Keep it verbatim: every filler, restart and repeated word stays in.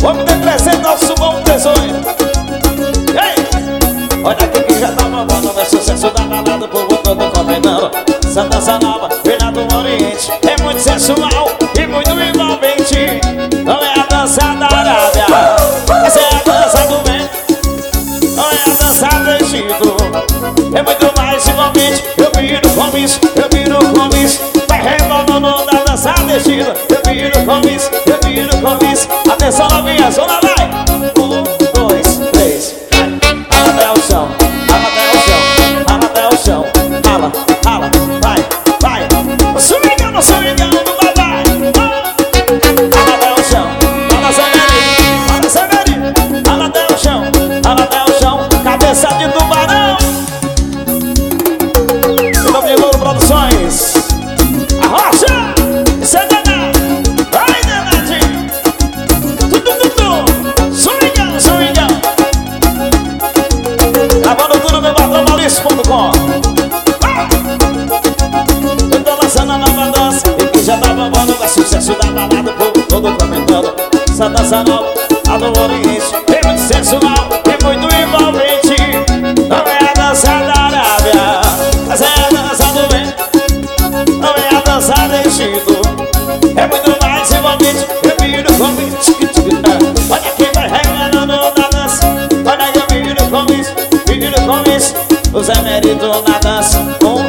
Vamos ter presente nosso bom tesouro. Ei! Olha aqui que já tá mamando. É sucesso da balada, o povo todo combinando. Essa dança nova, filha do Oriente, é muito sensual e muito envolvente. Não é a dança da Arábia, essa é a dança do bem. Não é a dança do Egito, é muito mais envolvente. Eu viro com isso, eu viro com isso. Vai rebolando da dança do Egito. Eu viro com isso, eu viro com isso. Atenção novinha, zona vai. Um, dois, três. Rala até o chão, rala até o chão, rala até o chão. Rala, rala, vai, vai. Swingando, swingando do papai. Rala até o chão, rala Severinho, rala Severinho. Rala até o chão, rala até o chão. Cabeça de tubarão. Nome de Louro Produções. Arrocha, Sedana, vai Denadinho. Tudo, tudo, swingando, swingando. Gravando tudo meu patrão Maurício ponto com. Eu tô lançando a nova dança e que já tá bombando. É sucesso da balada, o povo todo comentando. Essa dança nova, a do Oriente, é muito sensual e muito envolvente. Não é a dança da Arábia, mas é a dança do bem. Não é a dança do Egito, é muito mais envolvente. Eu viro com isso, olha quem vai regalando na dança. Olha eu viro com isso, viro com isso. O Zé Merito na dança. Um,